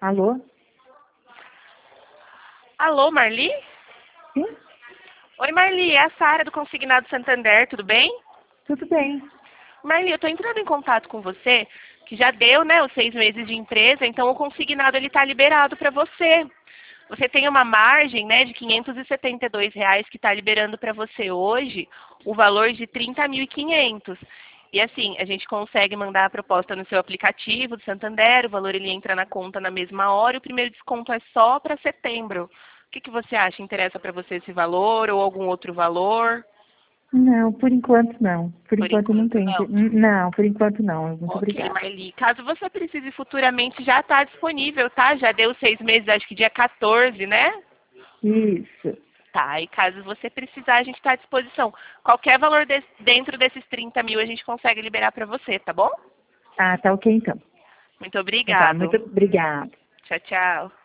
Alô? Alô, Marli? Sim? Oi, Marli, é a Sara do Consignado Santander, tudo bem? Tudo bem. Marli, eu estou entrando em contato com você, que já deu, né, os 6 meses de empresa, então o consignado ele está liberado para você. Você tem uma margem, né, de R$ 572 que está liberando para você hoje o valor de 30.500. E assim, a gente consegue mandar a proposta no seu aplicativo do Santander, o valor ele entra na conta na mesma hora e o primeiro desconto é só para setembro. O que você acha? Interessa para você esse valor ou algum outro valor? Não, por enquanto não. Por Por enquanto não enquanto tem. não. Não, por enquanto não. Muito Ok, obrigada. Marli. Caso você precise futuramente, já está disponível, tá? Já deu 6 meses, acho que dia 14, né? Isso. Tá, e caso você precisar, a gente está à disposição. Qualquer valor dentro desses 30.000 a gente consegue liberar para você, tá bom? Ah, tá ok então. Muito Então tá, obrigado. muito obrigada. Tchau, tchau.